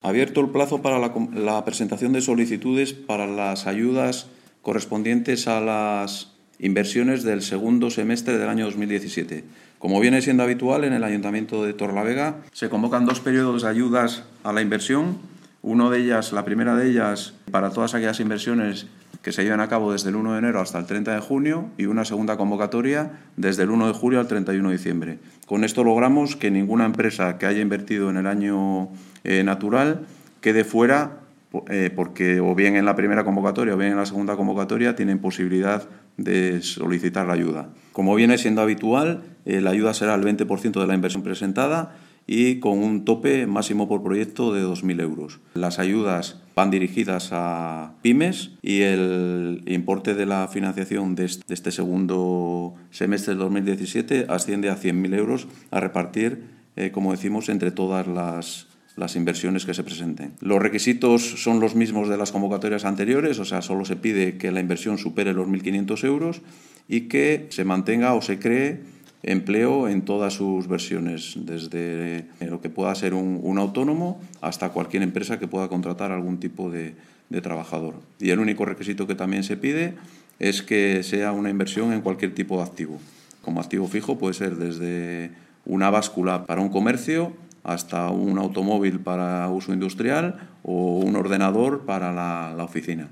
Abierto el plazo para la presentación de solicitudes para las ayudas correspondientes a las inversiones del segundo semestre del año 2017. Como viene siendo habitual, en el Ayuntamiento de Torrelavega se convocan 2 periodos de ayudas a la inversión. La primera de ellas, para todas aquellas inversiones que se llevan a cabo desde el 1 de enero hasta el 30 de junio, y una segunda convocatoria desde el 1 de julio al 31 de diciembre. Con esto logramos que ninguna empresa que haya invertido en el año natural quede fuera, porque o bien en la primera convocatoria o bien en la segunda convocatoria tienen posibilidad de solicitar la ayuda. Como viene siendo habitual, la ayuda será el 20% de la inversión presentada y con un tope máximo por proyecto de 2.000 euros. Las ayudas van dirigidas a pymes y el importe de la financiación de este segundo semestre del 2017 asciende a 100.000 euros a repartir, como decimos, entre todas las inversiones que se presenten. Los requisitos son los mismos de las convocatorias anteriores, o sea, solo se pide que la inversión supere los 1.500 euros y que se mantenga o se cree empleo en todas sus versiones, desde lo que pueda ser un autónomo hasta cualquier empresa que pueda contratar algún tipo de trabajador. Y el único requisito que también se pide es que sea una inversión en cualquier tipo de activo. Como activo fijo puede ser desde una báscula para un comercio hasta un automóvil para uso industrial o un ordenador para la oficina.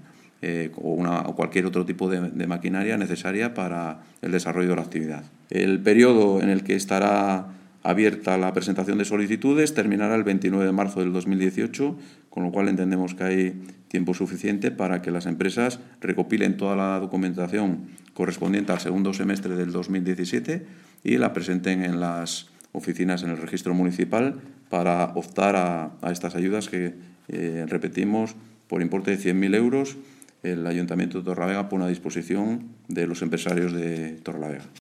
O cualquier otro tipo de maquinaria necesaria para el desarrollo de la actividad. El periodo en el que estará abierta la presentación de solicitudes terminará el 29 de marzo del 2018, con lo cual entendemos que hay tiempo suficiente para que las empresas recopilen toda la documentación correspondiente al segundo semestre del 2017 y la presenten en las oficinas en el registro municipal para optar a estas ayudas que, repetimos, por importe de 100.000 euros, el Ayuntamiento de Torrelavega pone a disposición de los empresarios de Torrelavega.